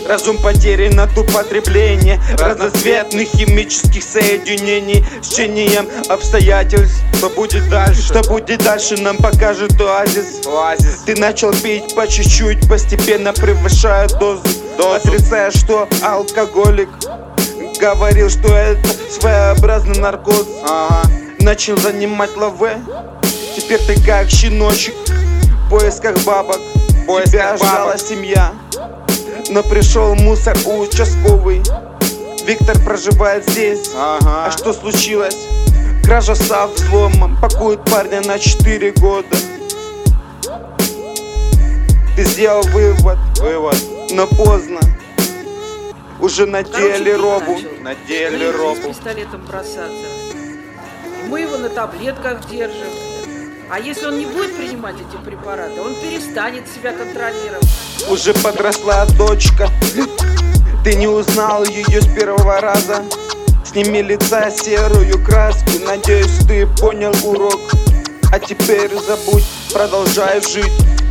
Разум потерян от употребления разноцветных химических соединений с течением обстоятельств. Что будет дальше? Что будет дальше, нам покажет оазис. Ты начал пить по чуть-чуть, постепенно превышая дозу. Отрицая, что алкоголик. Говорил, что это своеобразный наркоз. Начал занимать лаве. Теперь ты как щеночек в поисках бабок. Тебя ждала семья, но пришел мусор участковый. Виктор проживает здесь. А что случилось? Кража со взломом. Пакуют парня на 4 года. Ты сделал вывод, но поздно. Уже надели робу. Надели робу. С пистолетом бросаться. Мы его на таблетках держим. А если он не будет принимать эти препараты, он перестанет себя контролировать. Уже подросла дочка. Ты не узнал ее с первого раза. Сними лица серую краску. Надеюсь, ты понял урок. А теперь забудь, продолжай жить.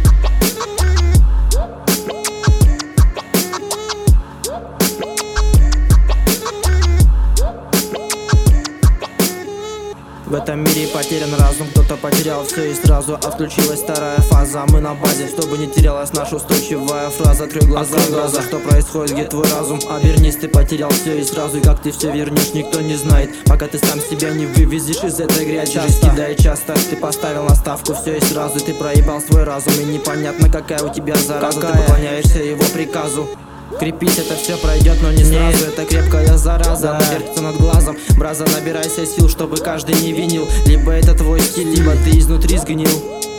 В этом мире потерян разум, кто-то потерял все и сразу отключилась вторая фаза. Мы на базе, чтобы не терялась наша устойчивая фраза. Открой глаза, что происходит, где твой разум? Обернись, ты потерял все и сразу, и как ты все вернешь, никто не знает, пока ты сам себя не вывезешь из этой грязи. Жизнь кидает часто, ты поставил на ставку все и сразу. Ты проебал свой разум, и непонятно, какая у тебя зараза. Ты поклоняешься его приказу. Крепись, это все пройдет, но не сразу. Это крепкая зараза, вертится над глазом. Браза, набирайся сил, чтобы каждый не винил. Либо это твой стиль, либо ты изнутри сгнил.